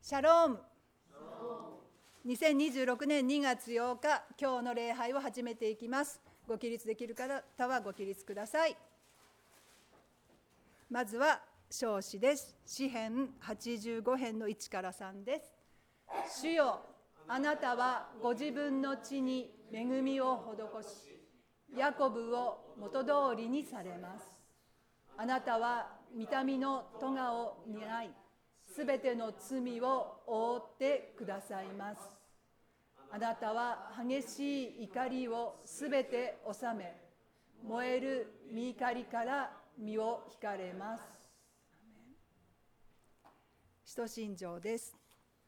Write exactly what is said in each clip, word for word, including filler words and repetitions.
シャローム。にせんにじゅうろくねんにがつようか、今日の礼拝を始めていきます。ご起立できる方はご起立ください。まずは唱詩です。詩編はちじゅうご編のいちからさんです。主よ、あなたはご自分の地に恵みを施し、ヤコブを元通りにされます。あなたは御民の咎を担い、すべての罪を覆ってくださいます。あなたは激しい怒りをすべて収め、燃える御怒りから身を引かれます。使徒信条です。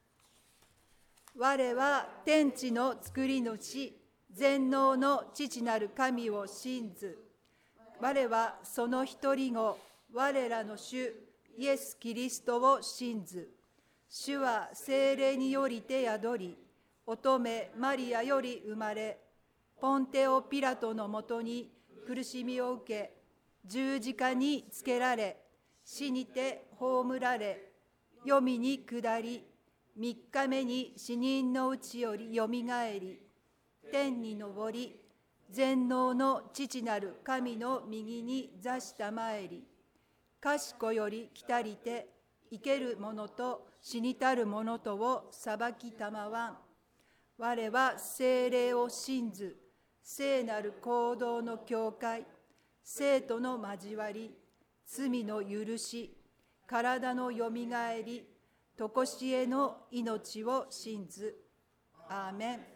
我は天地の作り主、全能の父なる神を信ず。我はその一人子、我らの主イエス・キリストを信ず。主は聖霊によりて宿り、乙女マリアより生まれ、ポンテオ・ピラトのもとに苦しみを受け、十字架につけられ、死にて葬られ、黄泉に下り、三日目に死人のうちよりよみがえり、天に昇り、全能の父なる神の右に座したまえり、賢より来たりて、生ける者と死にたる者とを裁きたまわん。我は聖霊を信ず、聖なる行動の教会、聖徒の交わり、罪の許し、体のよみがえり、とこしえの命を信ず。アーメン。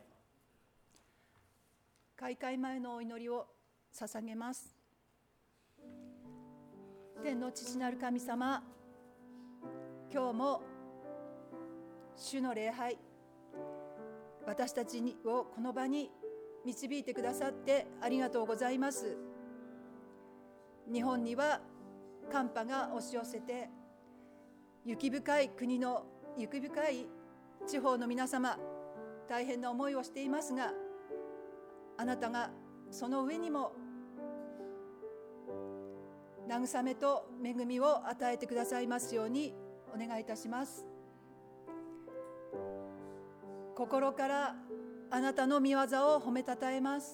開会前のお祈りを捧げます。天の父なる神様、今日も主の礼拝、私たちをこの場に導いてくださってありがとうございます。日本には寒波が押し寄せて、雪深い国の雪深い地方の皆様、大変な思いをしていますが、あなたがその上にも慰めと恵みを与えてくださいますようにお願いいたします。心からあなたの御業を褒めたたえます。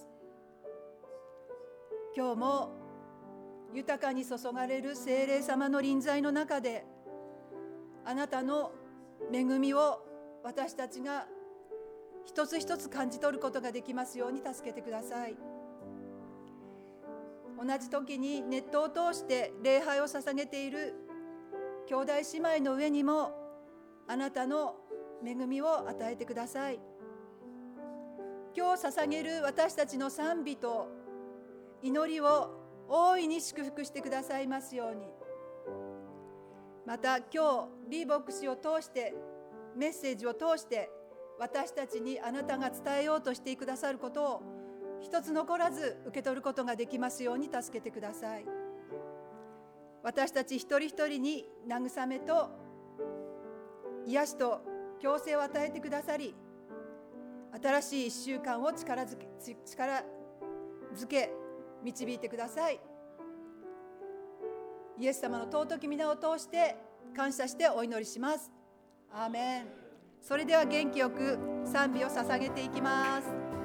今日も豊かに注がれる聖霊様の臨在の中で、あなたの恵みを私たちが一つ一つ感じ取ることができますように助けてください。同じ時にネットを通して礼拝を捧げている兄弟姉妹の上にもあなたの恵みを与えてください。今日捧げる私たちの賛美と祈りを大いに祝福してくださいますように。また今日リーボックスを通してメッセージを通して私たちにあなたが伝えようとしてくださることを一つ残らず受け取ることができますように助けてください。私たち一人一人に慰めと癒しと共生を与えてくださり、新しい一週間を力づけ、力づけ導いてください。イエス様の尊き皆を通して感謝してお祈りします。アーメン。それでは元気よく賛美を捧げていきます。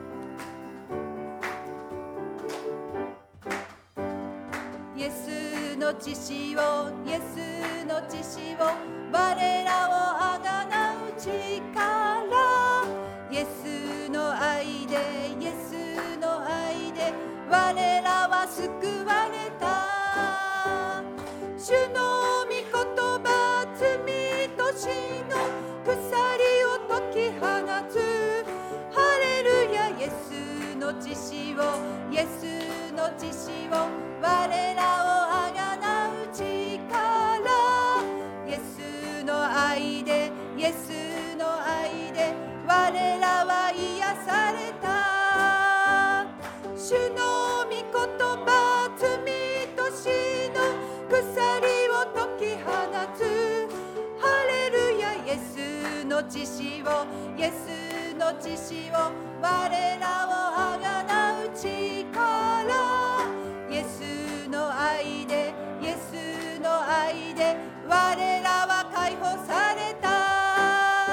イエスの血潮、イエスの血潮、我らをあがなう力、イエスの愛で、イエスの愛で我らは救われた。主の御言葉、罪と死の鎖を解き放つ。ハレルヤ。イエスの血潮、イエスの血潮、我らをあがなう力、イエスの愛で、イエスの愛で我らは癒された。主の御言葉、罪と死の鎖を解き放つ。ハレルヤ。イエスの血潮、イエスの血潮、我らをあがなう力、イエスの愛で、イエスの愛で我らは解放された。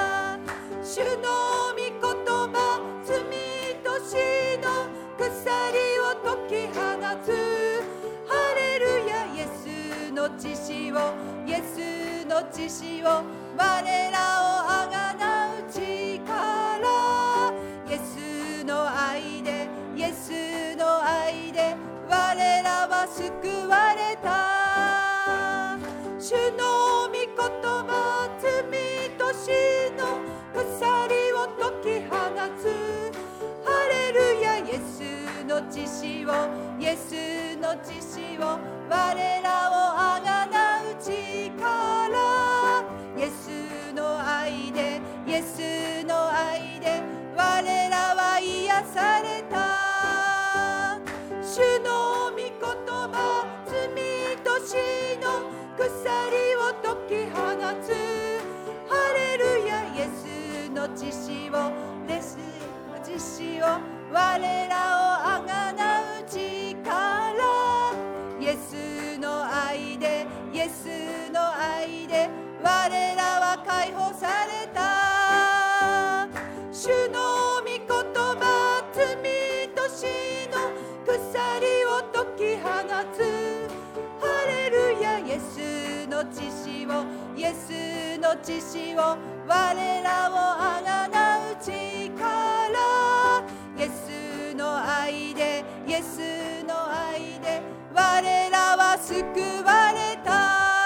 をイエスの血潮我らをあがなう力イエスの愛でイエスの愛で我らは救われた主の御言葉罪と死の鎖を解き放つハレルヤイエスの血潮イエスの血潮我らをあがなう力イエスの愛でイエスの愛で我らは癒された主の御言葉罪と死の鎖を解き放つハレルヤイエスの血潮イエスの血潮我らをあがなう力イエスの愛でイエスの愛で我らは解放された主の御言葉罪と死の鎖を解き放つハレルヤイエスの血潮イエスの血潮我らをあがなう力イエスの愛でイエスの愛で我らは救われた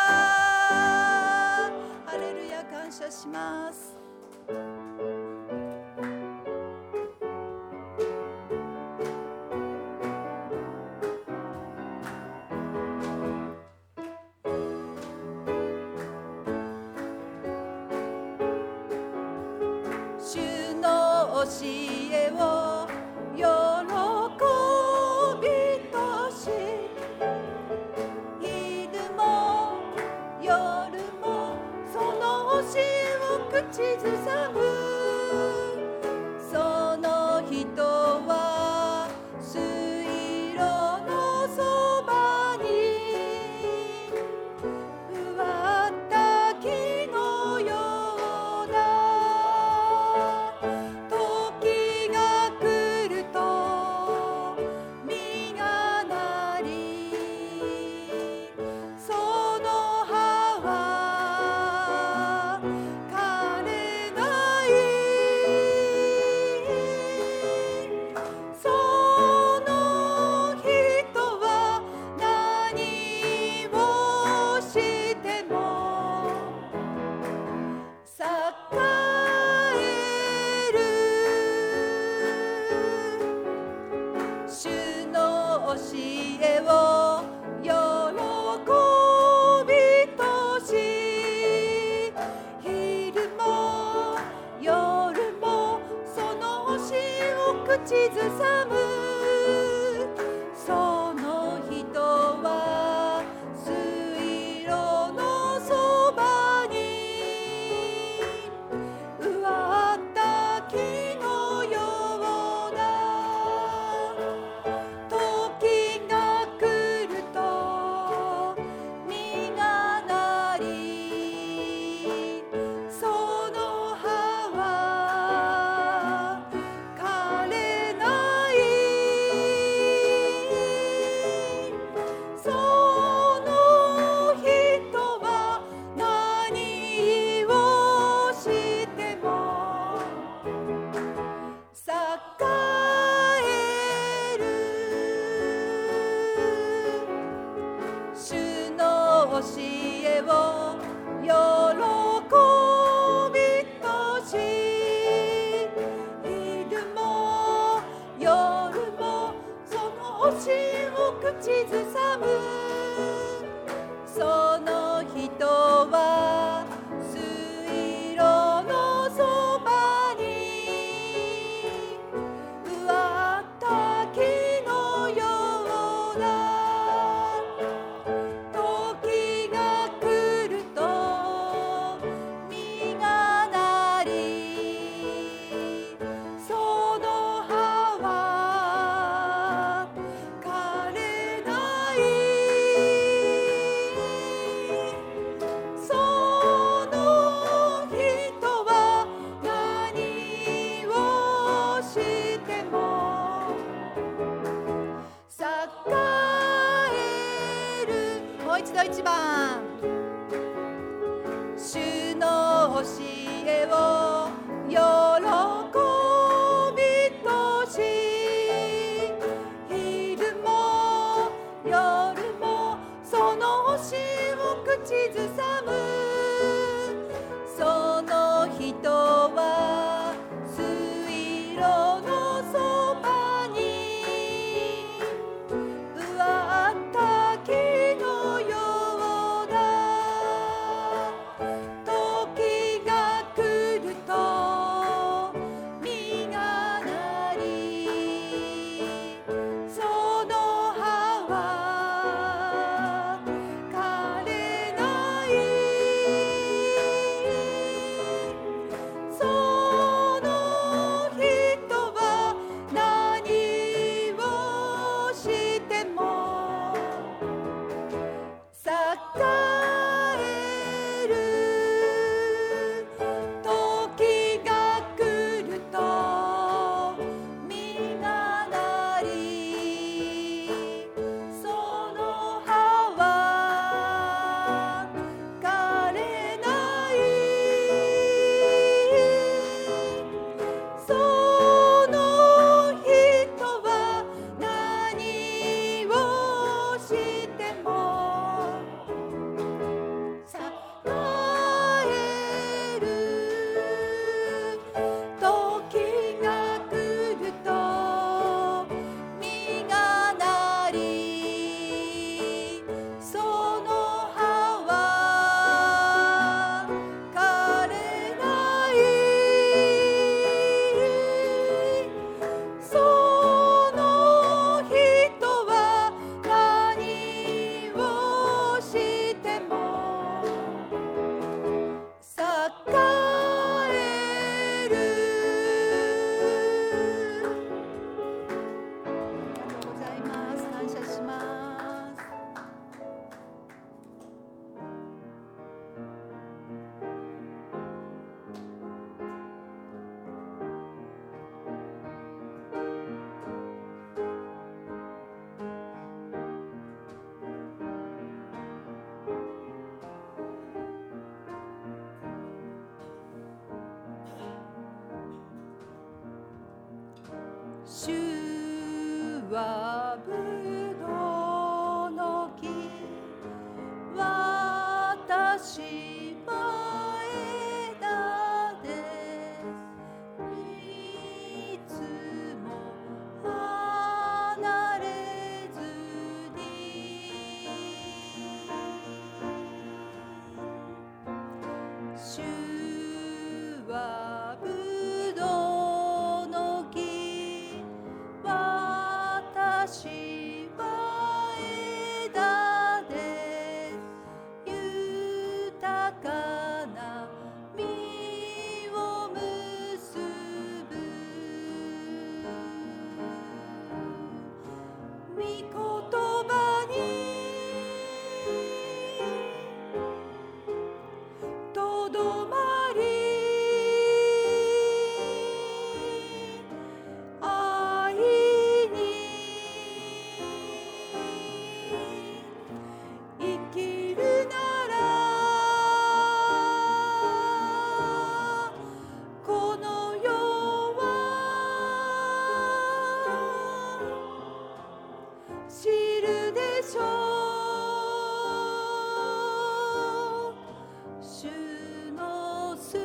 ハレルヤ感謝します主の教えを喜びとし昼も夜もその教えを口ずさむその人は水路のそばに植わった木のようだ時が来ると実がなりその葉は枯れないその人は何をしても栄える主の教えを喜びとし昼も夜もその教えを口ずさむその人は水路のそばに植わった木のようだ時が来ると実がなりその葉は枯れないその人は何をしても栄える主の教えを喜びとし昼も夜もその教えを口ずさむその人は水路のそばに植わった木のようだ時が来ると実がなりその葉は枯れないう一度一番。主の教えを喜びとし、昼も夜もその教えを口ずさむ。その人は水路のそばに植わった木のようだ。時が来ると実がなり、その葉は枯れない。その人は何をしても栄える。時が来ると実がなり、その葉は枯れない。その人は何をしても栄える。時が来ると実がなり、その葉は枯れない。その人は何をしても栄える。ありがとうございます。感謝します。主はぶどうの木、私は枝です。いつも離れずに。主はぶどうの木、私は枝です。豊かな実を結ぶ。御言葉にとどまり、愛に生きるなら、この世は知るでしょう。主の救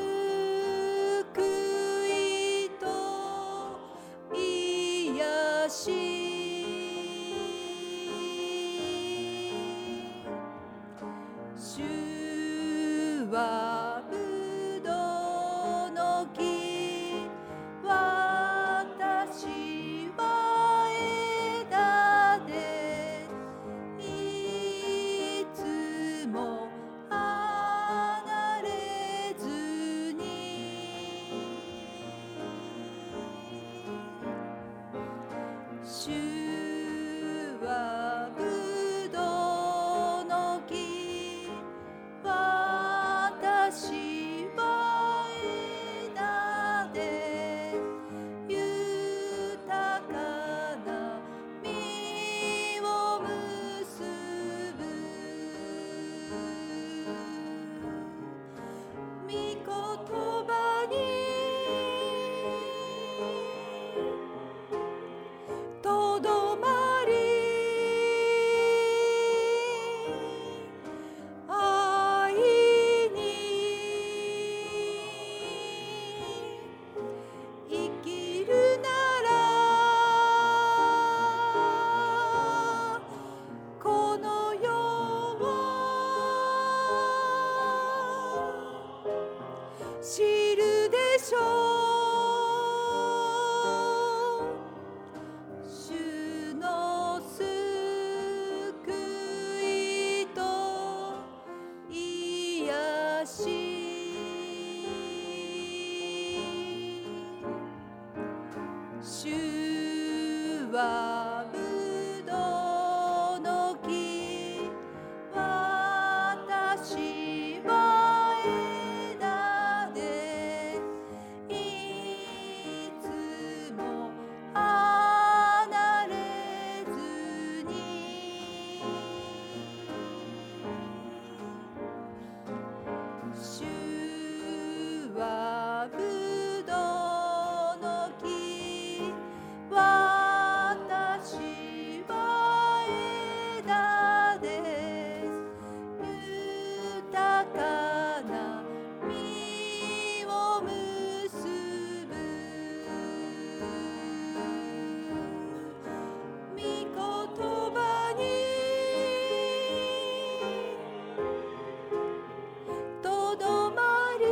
いと癒し。主はぶどうの木、私は枝です。いつも離れずに。主はぶどうの木、私は枝です。豊かな実を結ぶ。 はぶどうの木、私は枝で、いつも離れずに、主はぶどうの木、私は枝です。豊かな実を結ぶ。御言葉にとどまり、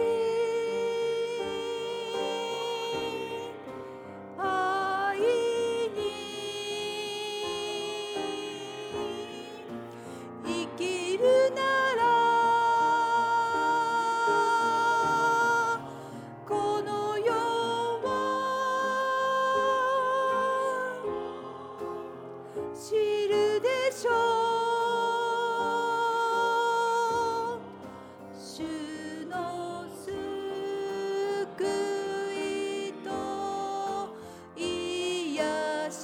愛に生きるなら、この世は知るでしょう。主の救いと癒し、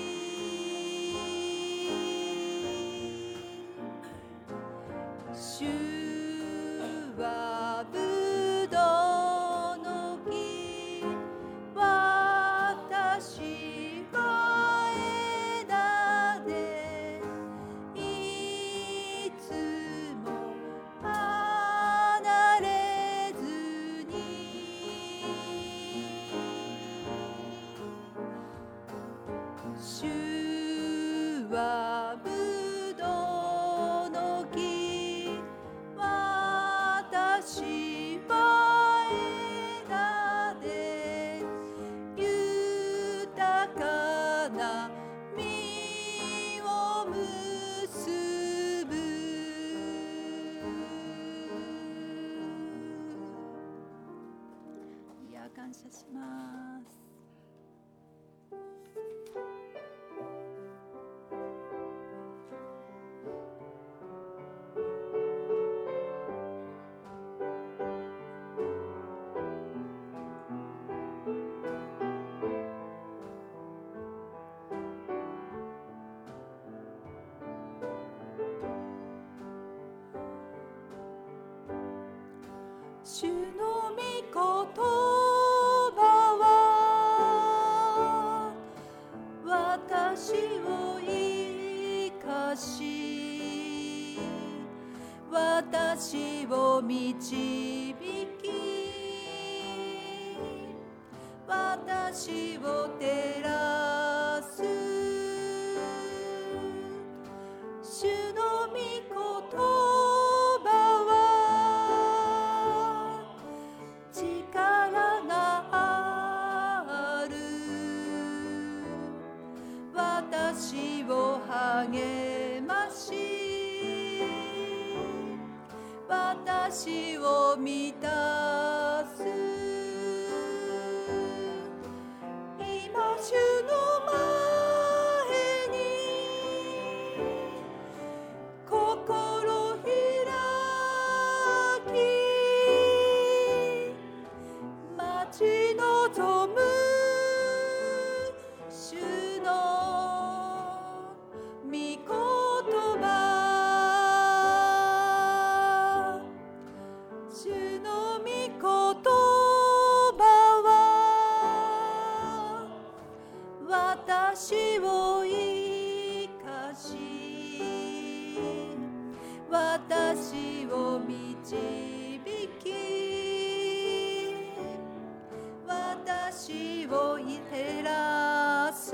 主はぶどうの木、私は枝です。いつも離れずに、主はぶどうの木、私は枝です。豊かな実を結ぶ。いや、感謝します。主の御言葉は私を生かし、私を導き、私を照らす。主の御言葉は力がある。私を励まし、私を満たす。今主の前に心開き、待ち望む主の御言葉。主の御言葉は私を生かし、私を導き、私を照らす。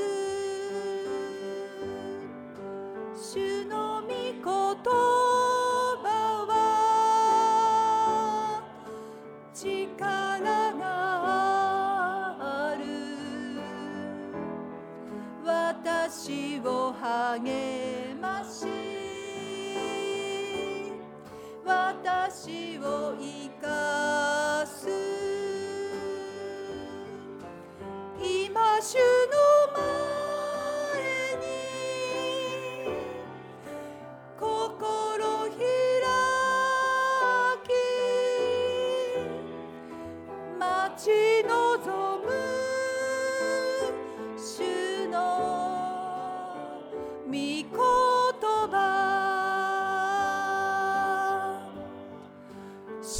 主の御言葉は力がある。私を励まし、私を生かす。今主の前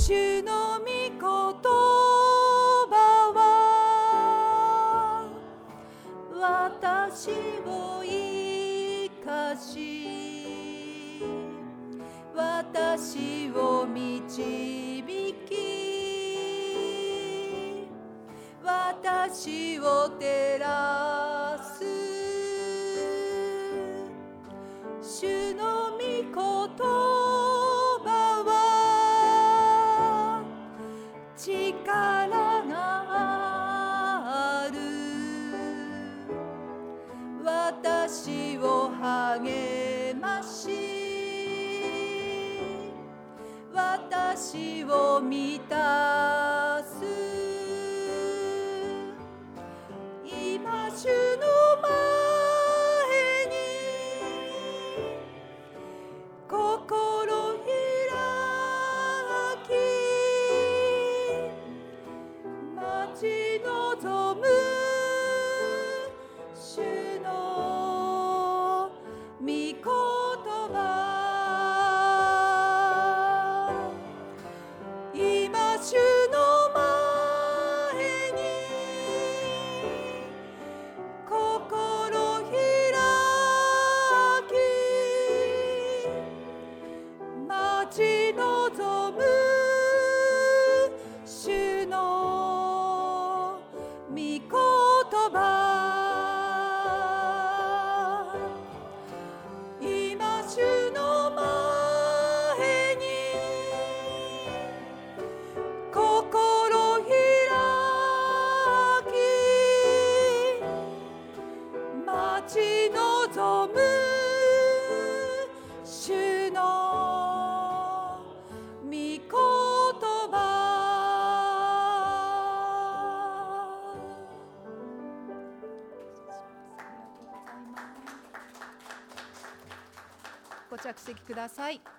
主の御言葉は私を生かし、私を導き、私を照らす。主の御言葉は力がある。私を励まし、私を満たす。今主の前に心開き、待ち望む主の御言葉。今主の前に心開き、待ち望む主の御言葉。今主の前に心開き、待ち望む主の御言葉。ご着席ください。